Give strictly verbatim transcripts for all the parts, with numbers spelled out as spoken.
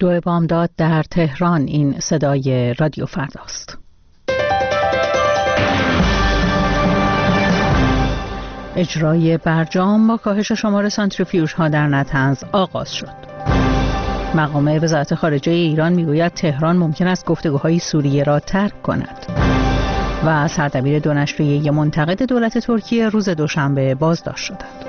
دو بامداد در تهران. این صدای رادیو فرداست. اجرای برجام با کاهش شمار سانتریفیوژها در نطنز آغاز شد. مقام وزارت خارجه ایران میگوید تهران ممکن است گفتگوهای سوریه را ترک کند. و سردبیر دو نشریه منتقد دولت ترکیه روز دوشنبه بازداشت شدند.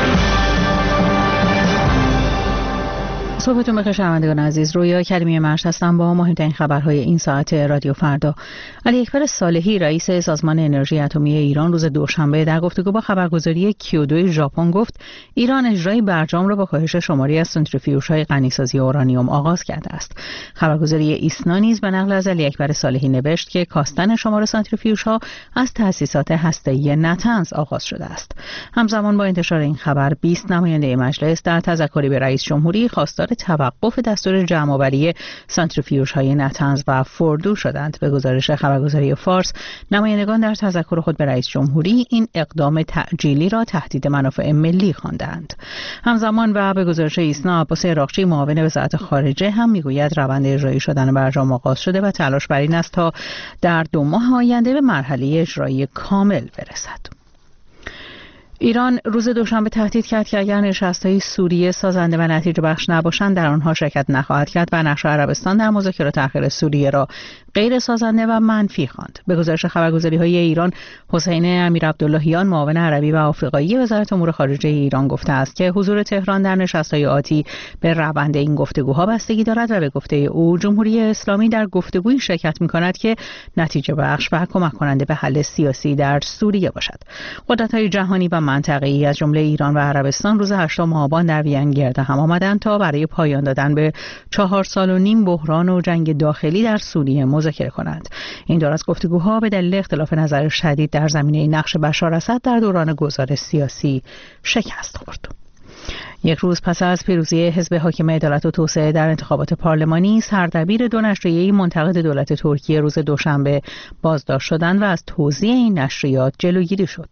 صبحتون بخیر شنوندگان عزیز. رویا کریمی مرش هستم با مهمترین خبرهای این ساعت رادیو فردا. علی اکبر صالحی رئیس سازمان انرژی اتمی ایران روز دوشنبه در گفتگو با خبرگزاری کیودو ژاپن گفت ایران اجرای برجام را با کاهش شماری از سانتریفیوژهای غنیسازی اورانیوم آغاز کرده است. خبرگزاری ایسنا نیز به نقل از علی اکبر صالحی نوشت که کاستن شمار سانتریفیوژها از تأسیسات هسته‌ای نطنز آغاز شده است. همزمان با انتشار این خبر بیست نماینده مجلس در تذکری به رئیس جمهوری خواستار توقف دستور جمع‌آوری سانتریفیوژهای نطنز و فوردو شدند. به گزارش خبرگزاری فارس، نمایندگان در تذکر خود به رئیس جمهوری این اقدام تعجیلی را تهدید منافع ملی خواندند. همزمان و به گزارش ایسنا، عباس عراقچی معاون وزارت خارجه هم میگوید روند اجرایی شدن برجام آغاز شده و تلاش بر این است تا در دو ماه آینده به مرحله اجرایی کامل برسد. ایران روز دوشنبه تهدید کرد که اگر نشست‌های سوریه سازنده و نتیجه بخش نباشند در آنها شرکت نخواهد کرد و نقش عربستان در مذاکره تأخیر سوریه را غیر سازنده و منفی خواند. به گزارش خبرگزاری‌های ایران، حسین امیرعبداللهیان معاون عربی و آفریقایی وزارت امور خارجه ایران گفته است که حضور تهران در نشست‌های آتی به روند این گفتگوها بستگی دارد و به گفته او جمهوری اسلامی در گفتگویی شرکت می‌کند که نتیجه بخش و کمک کننده به حل سیاسی در سوریه باشد. قدرت‌های جهانی و منطقه‌ای از جمله ایران و عربستان روز هشتم آبان در وین گرد هم آمدند تا برای پایان دادن به چهار سال و نیم بحران و جنگ داخلی در سوریه مذاکره کنند. این دور از گفتگوها به دلیل اختلاف نظر شدید در زمینه نقش بشار اسد در دوران گذار سیاسی شکست خورد. یک روز پس از پیروزی حزب حاکم عدالت و توسعه در انتخابات پارلمانی، سردبیر دو نشریه منتقد دولت ترکیه روز دوشنبه بازداشت شدند و از توزیع این نشریات جلوگیری شد.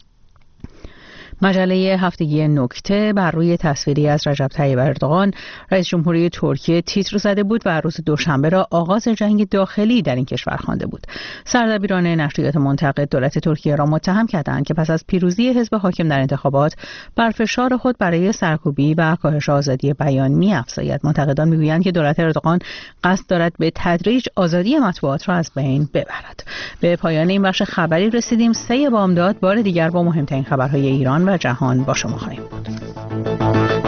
مجله هفتگی نکته بر روی تصویری از رجب طیب اردوغان رئیس جمهوری ترکیه تیتر زده بود و روز دوشنبه را آغاز جنگ داخلی در این کشور خوانده بود. سردبیران نشریات منتقد دولت ترکیه را متهم کردند که پس از پیروزی حزب حاکم در انتخابات بر فشار خود برای سرکوبی و کاهش آزادی بیان می‌افزاید. منتقدان می‌گویند که دولت اردوغان قصد دارد به تدریج آزادی مطبوعات را از بین ببرد. به پایان این بخش خبری رسیدیم. سه بامداد بار دیگر با مهمترین خبرهای ایران و جهان با شما خواهیم بود.